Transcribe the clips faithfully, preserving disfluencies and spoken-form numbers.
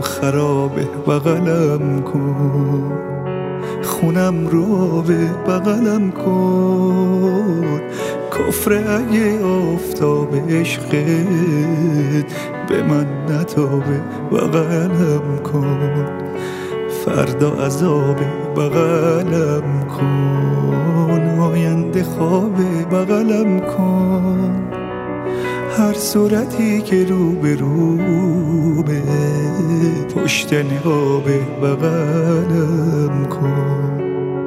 خرابه بغلم کن، خونم رو به بغلم کن. کفر اگه آفتاب عشقت به من نتابه بغلم کن. فردا عذاب بغلم کن، آینده خواب بغلم کن. هر صورتی که رو به رو به پشت نقاب بغلم کن.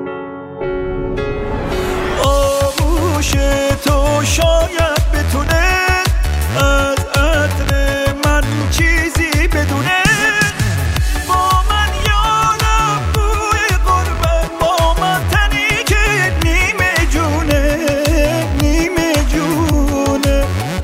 آغوش تو شاید بتونه از عطر من چیزی بدونه. با من یارم بوی قربت، با من تنی که نیمه جونه نیمه جونه.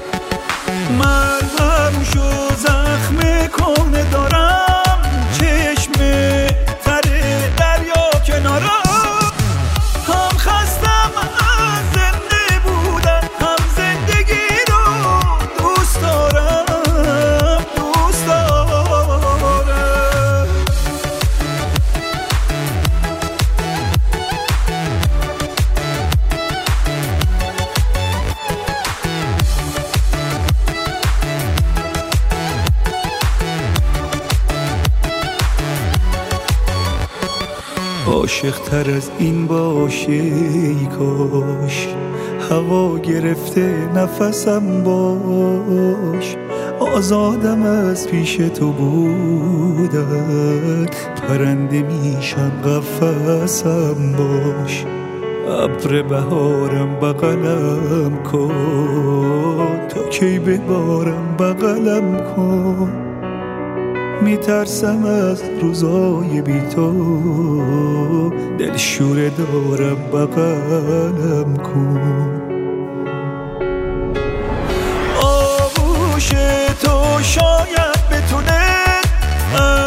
مرهم شو زخم کنه دارم، چشم تره دریا کنارم. هم خستم از زنده بودن، هم زندگی رو دوست دارم دوست دارم. عاشق تر از این باشه ای کاش، هوا گرفته نفسم باش. آزادم از پیش تو بودن، پرنده میشم قفسم باش. ابر بهارم بغلم کن، تا کی ببارم بغلم کن. میترسم از روزای بی تو، دل شوره دارم بغلم کن. آغوش تو شاید بتونه